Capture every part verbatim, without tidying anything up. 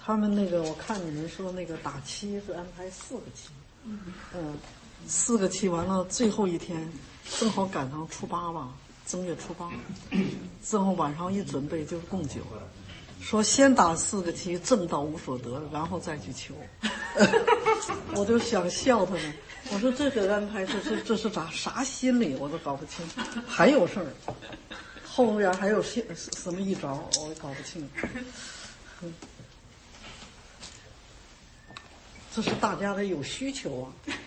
他们那个我看你们说那个打七是安排四个七，嗯，嗯，四个七完了，最后一天正好赶上初八吧，正月初八，正好晚上一准备就是供酒，说先打四个七，正道无所得，然后再去求。我就想笑他们，我说这个安排这是这是咋啥心理，我都搞不清。还有事儿，后面还有什什么一招，我也搞不清。嗯，这是大家的有需求啊。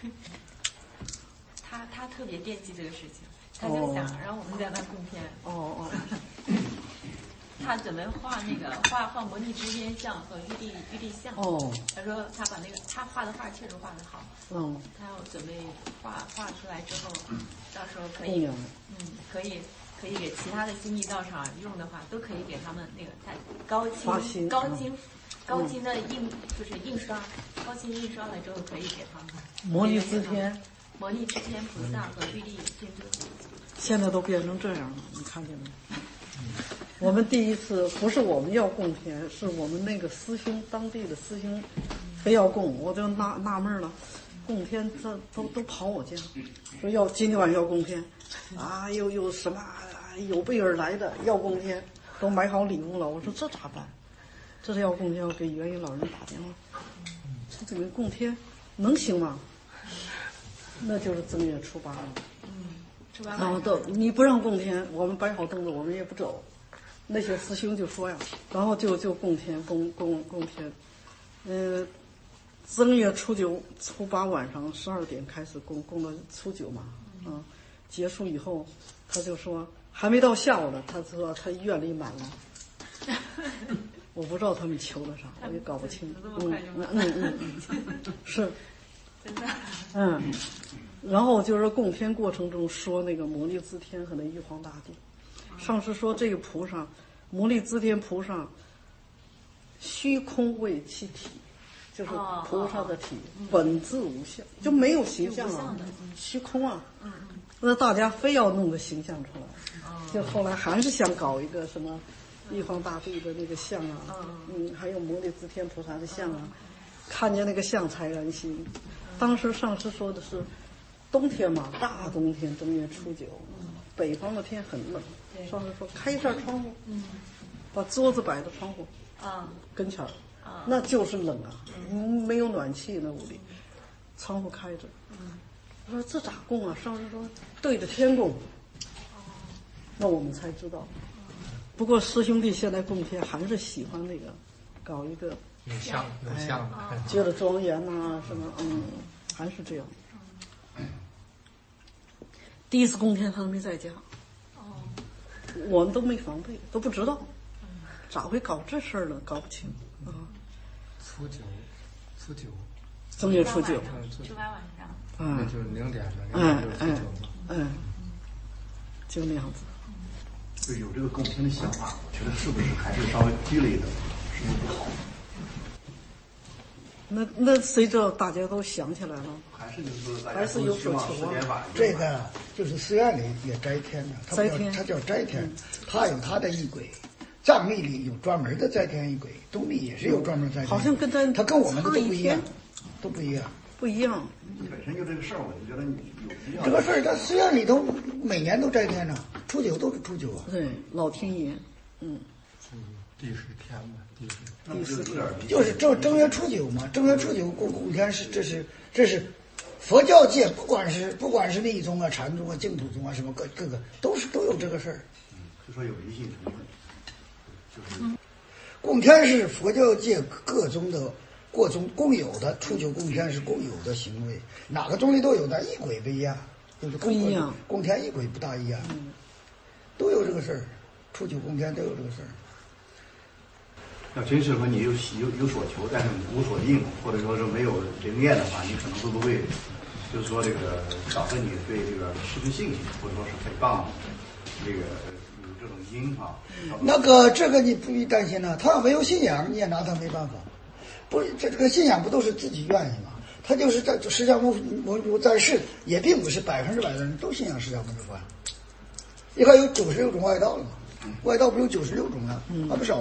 他他特别惦记这个事情，他就想让我们在那供天。 哦哦。 他准备画那个画画摩尼支天像和玉帝玉帝像。 哦。 他说他把那个他画的画确实画得好。 嗯。 他要准备画画出来之后，到时候可以，嗯，可以可以给其他的星际道场用的话，都可以给他们那个在高清高清高清的印就是印刷，高清印刷了之后可以给他们。 摩尼支天。 摩尼支天菩萨和玉帝天尊。 现在都变成这样了，你看见没？我们第一次不是我们要供天，是我们那个师兄当地的师兄非要供，我就纳纳闷了，供天这都都跑我家，说要今天晚上要供天，啊又又什么有备而来的要供天，都买好礼物了。我说这咋办？这是要供天，要给元音老人打电话，说这个供天能行吗？那就是正月初八了。然后都你不让供天，我们摆好凳子，我们也不走。那些师兄就说呀，然后就就供天，供供供天。呃，正月初九、初八晚上十二点开始供，供到初九嘛，啊，结束以后，他就说还没到下午呢，他说他医院里满了。我不知道他们求了啥，我也搞不清。嗯嗯嗯嗯，是， 真的。 嗯。然后就是供天过程中说那个摩尼支天和那玉皇大帝，上师说这个菩萨，摩尼支天菩萨，虚空为其体，就是菩萨的体，本质无相，就没有形象啊，虚空啊。那大家非要弄个形象出来，就后来还是想搞一个什么玉皇大帝的那个像啊，嗯，还有摩尼支天菩萨的像啊，看见那个像才安心。当时上师说的是。冬天嘛，大冬天，正月初九，北方的天很冷。上次说开一扇窗户，把桌子摆到窗户跟前儿，那就是冷啊，没有暖气那屋里，窗户开着。我说这咋供啊？上次说对着天供，那我们才知道。不过师兄弟现在供天还是喜欢那个，搞一个有像有像的， 觉得庄严呐什么，嗯，还是这样。第一次供天他都没在家，哦，我们都没防备，都不知道，咋会搞这事儿呢？搞不清啊。 初九，初九， 正月初九， 初八晚上， 嗯，那就是零点了，嗯嗯嗯，就那样子。 就有这个供天的想法，我觉得是不是还是稍微低了一点，是不是不好？ 那那谁知道大家都想起来了？ 还是就是说， 还是有所求啊。 这个就是寺院里也斋天的，他斋天， 他叫斋天，他有他的仪轨。藏历里有专门的斋天仪轨，东历也是有专门斋天。 好像跟咱他跟我们的都不一样，都不一样， 不一样。 本身就这个事儿，我就觉得你有必要。 这个事儿，他寺院里头每年都斋天呢，初九都是初九啊。 对，老天爷，嗯。 第十天嘛，第十。 第十天就是正正月初九嘛，正月初九供供天是这是这是佛教界，不管是不管是密宗啊、禅宗啊、净土宗啊，什么各各个都是都有这个事儿。 嗯，就说有迷信成分，就是供天是佛教界各宗的各宗共有的，初九供天是共有的行为，哪个宗里都有的，仪轨不一样，就是不一样， 供天仪轨不大一样， 嗯， 都有这个事儿，初九供天都有这个事儿。 要真是说你有有有所求，但是无所应，或者说是没有灵验的话，你可能会不会就是说这个导致你对这个失去信心，或者说是诽谤这个有这种因啊？ 那个这个你不必担心了，他要没有信仰，你也拿他没办法。不，这这个信仰不都是自己愿意吗？他就是在释迦牟牟尼在世，也并不是百分之百的人都信仰释迦牟尼佛。你看有九十六种外道了嘛，外道不有九十六种了，还不少了。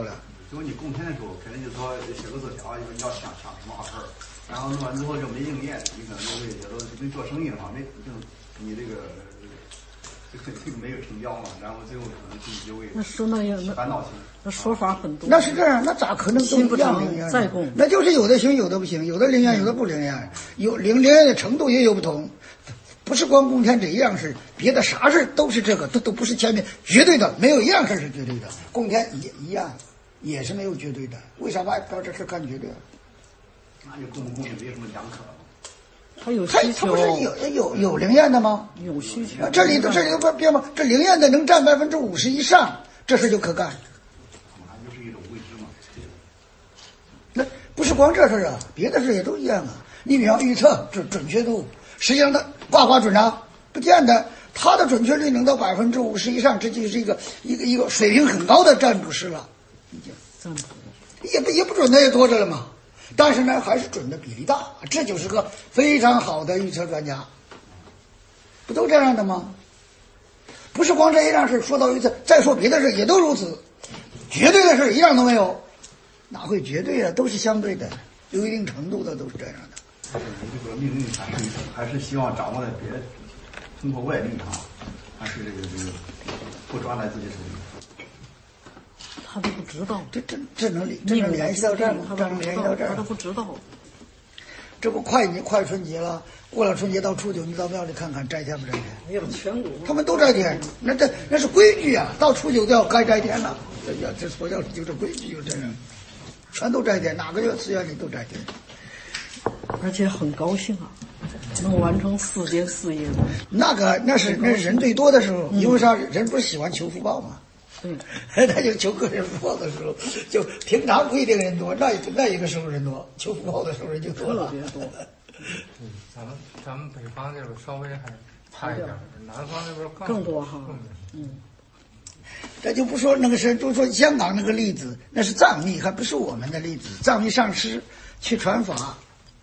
结果你供天的时候，肯定就是说写个字条，你要想想什么好事儿，然后弄完之后就没应验，你可能就会觉得跟做生意的话，没就你这个这个这个没有成交嘛，然后最后可能自己就会那说那样那烦恼心。 那说法很多。 那是这样，那咋可能都一样灵验？ 再供， 那就是有的行，有的不行，有的灵验，有的不灵验，有灵验的程度也有不同。不是光供天这一样事，别的啥事都是这个，都都不是前面绝对的，没有一样事是绝对的。供天也一样，也是没有绝对的。为啥外边这事看绝对？ 那就供不供就没什么讲可。 他有他需求， 他不是有有有灵验的吗？ 有需求。 这里头这里头别嘛，这灵验的能占百分之五十以上，这事就可干。 那就是一种未知嘛。 那不是光这事啊，别的事也都一样啊。你比方预测准准确度。实际上，它卦卦准啊，不见得，它的准确率能到百分之五十以上，这就是一个一个一个水平很高的占卜师了，已经占卜也不也不准的也多着了嘛，但是呢，还是准的比例大，这就是个非常好的预测专家，不都这样的吗？不是光这一样事说到预测，再说别的事也都如此，绝对的事一样都没有，哪会绝对啊？都是相对的，有一定程度的都是这样的。 但是你这个命运还是还是希望掌握在别通过外力啊，还是这个这个不抓在自己手里。 他都不知道， 这这这能这能联系到这儿吗？ 他这能联系到这儿？ 他都不知道。 这不快你快春节了，过了春节到初九，你到庙里看看摘天不摘天？ 没有全国， 他们都摘天，那这那是规矩啊！到初九就要该摘天了，这要这佛教就这规矩就这样，全都摘天，哪个寺院里都摘天。 而且很高兴啊，能完成四件事业。 那个那是那是人最多的时候，因为啥？人不是喜欢求福报吗？ 嗯， 他就求个人福报的时候，就平常不一定人多，那那一个时候人多，求福报的时候人就多了。 特别多。 嗯，咱们咱们北方这边稍微还差一点，南方这边更更多哈。 更嗯， 这就不说那个是，就说香港那个例子，那是藏密，还不是我们的例子。藏密上师去传法，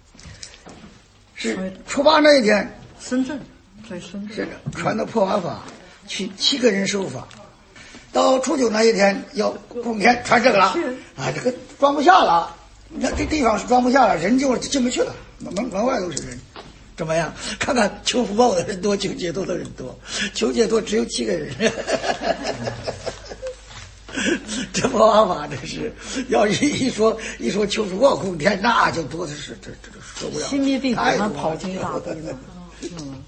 是初八那一天， 深圳，在深圳是传的破瓦法，去七个人受法。到初九那一天要供天传这个了，啊，这个装不下了，那这地方是装不下了，人就进不去了，门门外都是人。怎么样？看看求福报的人多，求解脱的人多，求解脱只有七个人。这破瓦法这是，要一一说一说求福报供天，那就多的是，这这受不了。 新密弟子们跑进一大堆呢，嗯，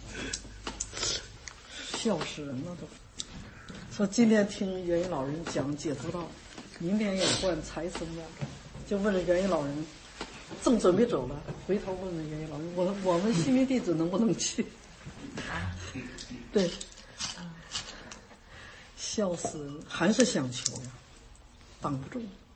笑死人了都。说今天听元一老人讲解脱道，明天要换财神庙，就问了元一老人，正准备走了，回头问了元一老人，我我们新密弟子能不能去？对，笑死人，还是想求呀，挡不住。